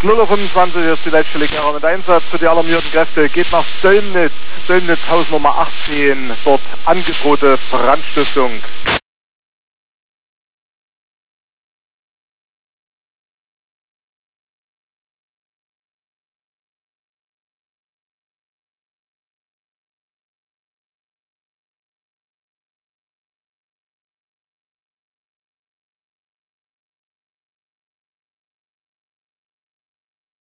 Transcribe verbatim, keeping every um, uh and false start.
null Uhr fünfundzwanzig ist die Leitstelle Gera mit Einsatz für die alarmierten Kräfte. Geht nach Dömnitz, Dömnitz Hausnummer achtzehn, dort angedrohte Brandstiftung.